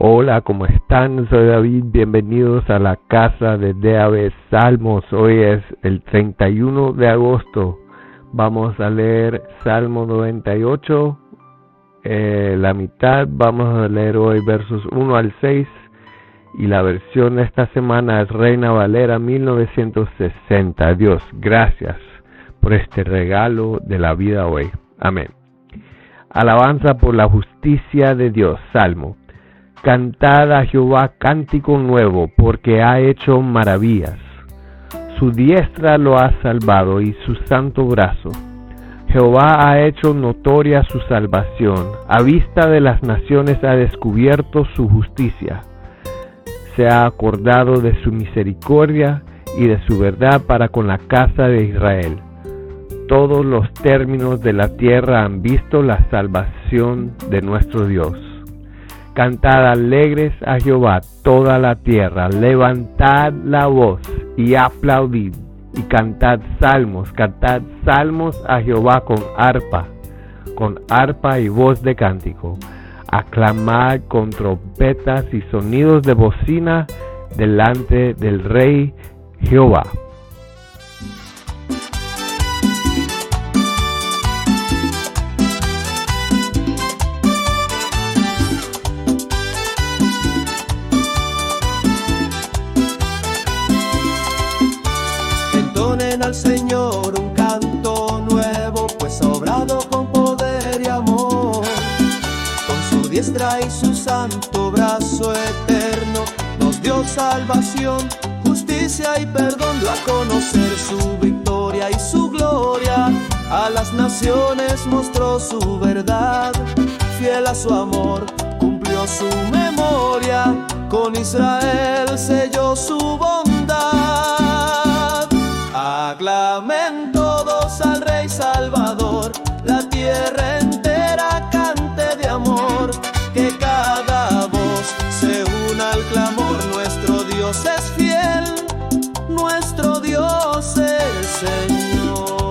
Hola, ¿cómo están? Soy David, bienvenidos a la casa de DAB Salmos. Hoy es el 31 de agosto. Vamos a leer Salmo 98, la mitad. Vamos a leer hoy versos 1 al 6 y la versión de esta semana es Reina Valera 1960. Dios, gracias por este regalo de la vida hoy. Amén. Alabanza por la justicia de Dios. Salmo. Cantad a Jehová cántico nuevo, porque ha hecho maravillas. Su diestra lo ha salvado y su santo brazo. Jehová ha hecho notoria su salvación. A vista de las naciones ha descubierto su justicia. Se ha acordado de su misericordia y de su verdad para con la casa de Israel. Todos los términos de la tierra han visto la salvación de nuestro Dios. Cantad alegres a Jehová toda la tierra, levantad la voz y aplaudid, y cantad salmos a Jehová con arpa y voz de cántico. Aclamad con trompetas y sonidos de bocina delante del Rey Jehová. Al Señor un canto nuevo, pues ha obrado con poder y amor. Con su diestra y su santo brazo eterno nos dio salvación, justicia y perdón. Dio a conocer su victoria y su gloria, a las naciones mostró su verdad. Fiel a su amor, cumplió su memoria, con Israel selló su bondad. Aclamen todos al Rey Salvador, la tierra entera cante de amor, que cada voz se una al clamor. Nuestro Dios es fiel, nuestro Dios es Señor.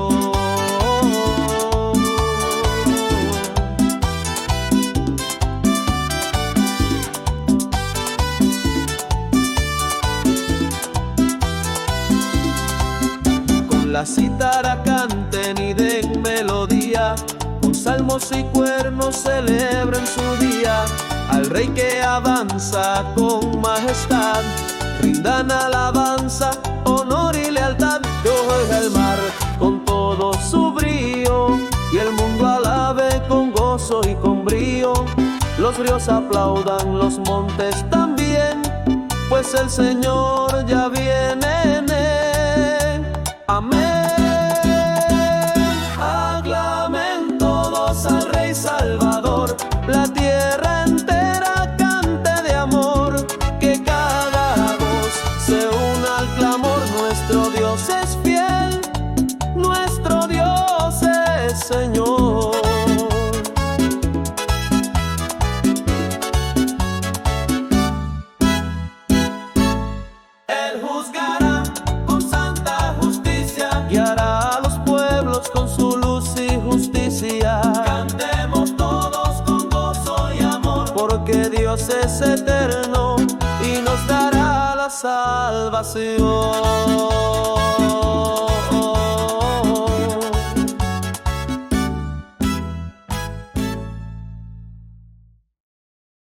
La cítara canten y den melodía, con salmos y cuernos celebren su día. Al Rey que avanza con majestad, rindan alabanza, honor y lealtad. Que oiga el mar con todo su brío, y el mundo alabe con gozo y con brío. Los ríos aplaudan, los montes también, pues el Señor ya viene. Amén. Aclamen todos al Rey Salvador, la tierra entera cante de amor, que cada voz se una al clamor. Nuestro Dios es fiel, nuestro Dios es Señor. Él juzgará con santa justicia, guiará a los pueblos con su luz y justicia. Cantemos todos con gozo y amor, porque Dios es eterno y nos dará la salvación.